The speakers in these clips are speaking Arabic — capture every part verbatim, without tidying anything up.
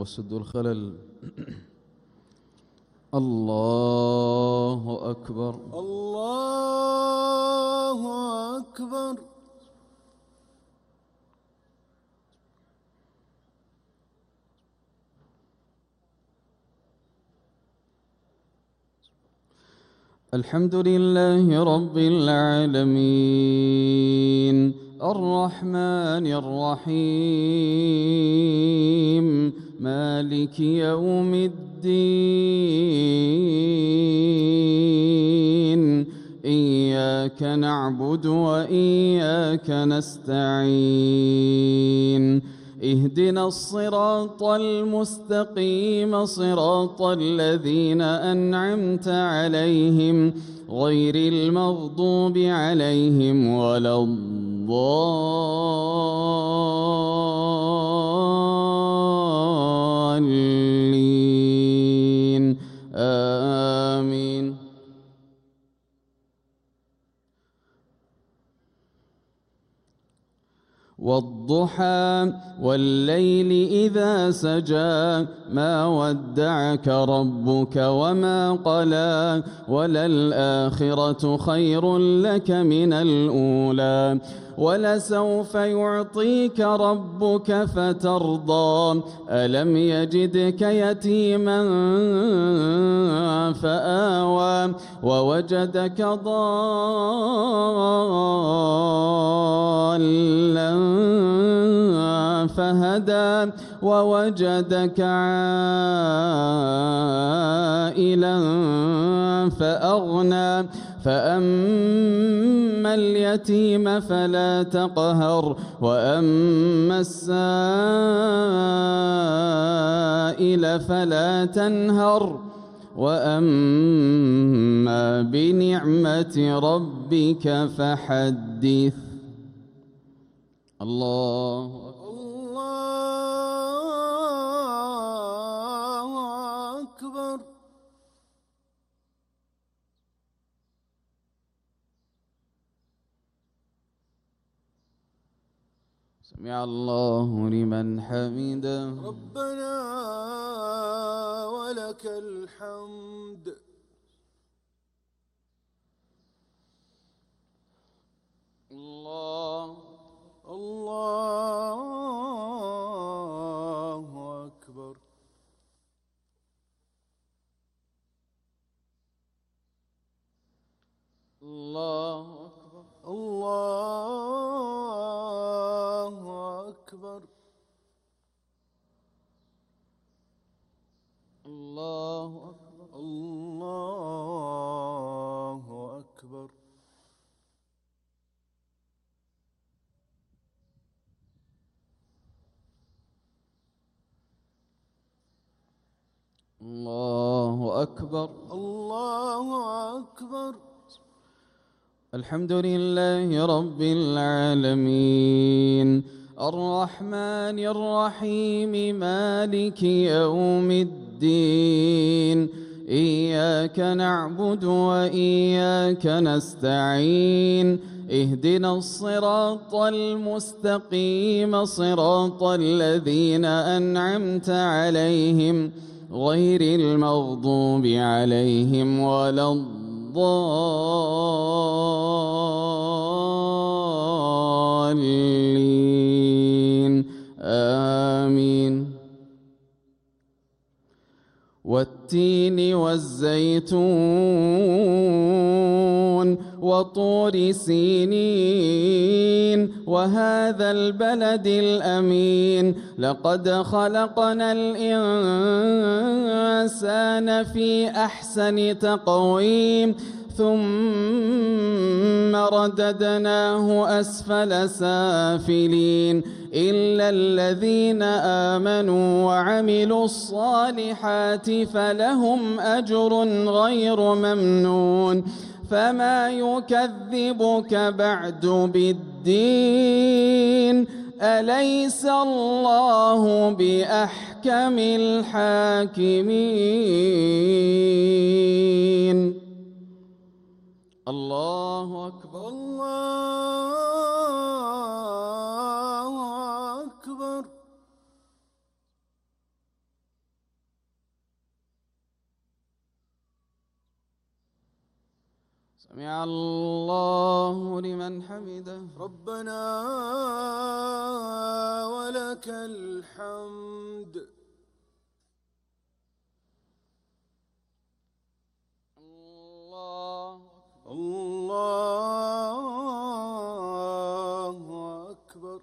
وسد الخلل. الله أكبر. الله أكبر. الحمد لله رب العالمين الرحمن الرحيم مالك يوم الدين إياك نعبد وإياك نستعين اهدنا الصراط المستقيم صراط الذين أنعمت عليهم غير المغضوب عليهم ولا الضالين آمين. والضحى والليل إذا سجى ما ودعك ربك وما قلى وللآخرة خير لك من الأولى ولسوف يعطيك ربك فترضى ألم يجدك يتيما فآوى ووجدك ضالا فهدى ووجدك عائلا فأغنى فأما اليتيم فلا تقهر وأما السائل فلا تنهر وأما بنعمة ربك فحدث. الله الله أكبر. سمع الله لمن حمده. ربنا ولك الحمد. الله الله أكبر. الله أكبر. الله أكبر. الله أكبر. الله أكبر. الله أكبر. الله أكبر. الحمد لله رب العالمين الرحمن الرحيم مالك يوم الدين إياك نعبد وإياك نستعين اهدنا الصراط المستقيم صراط الذين أنعمت عليهم غير المغضوب عليهم ولا الضالين آمين. والتين والزيتون وطور سينين وهذا البلد الأمين لقد خلقنا الإنسان في أحسن تقويم ثم رددناه أسفل سافلين إلا الذين آمنوا وعملوا الصالحات فلهم أجر غير ممنون فما يكذبك بعد بالدين أليس الله بأحكم الحاكمين. الله أكبر. الله أكبر. سمع الله لمن حمده. ربنا ولك الحمد. الله الله أكبر.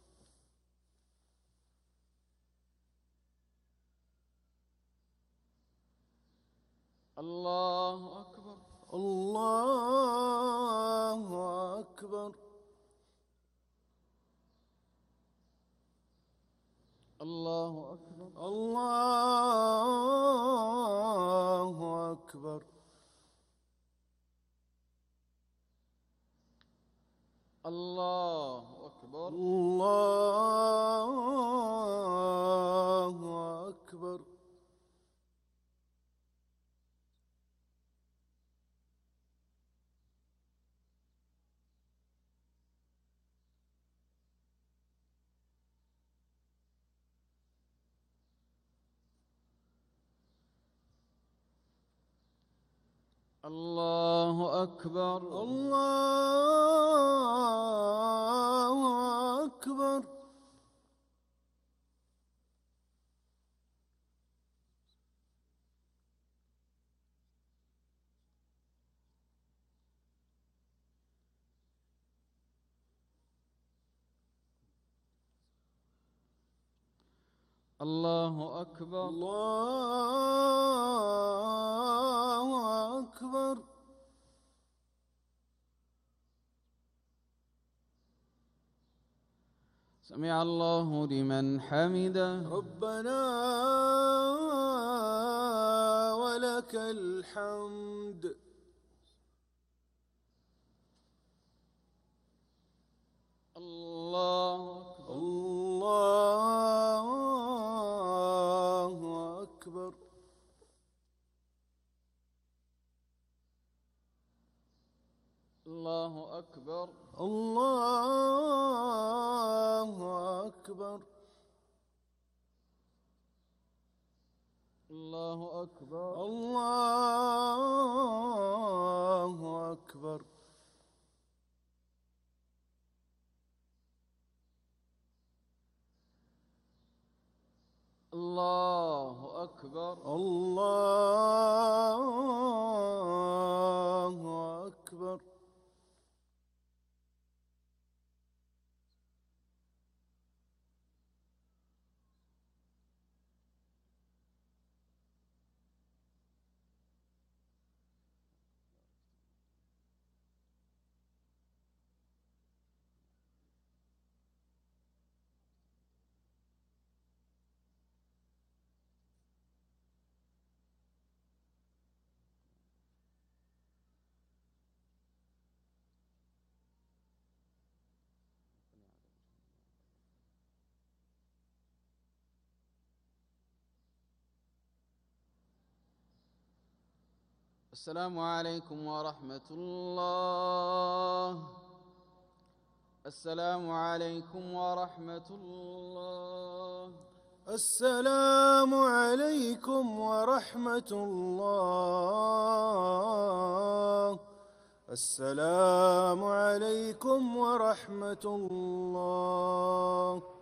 الله أكبر. الله أكبر. الله أكبر. الله أكبر. الله أكبر. الله أكبر. الله أكبر. الله أكبر. الله أكبر. الله أكبر. سمع الله لمن حمده. ربنا ولك الحمد. الله أكبر. الله أكبر. الله أكبر. الله أكبر. الله أكبر. الله أكبر. الله أكبر. الله أكبر. السلام عليكم ورحمة الله. السلام عليكم ورحمة الله. السلام عليكم ورحمة الله. السلام عليكم ورحمة الله.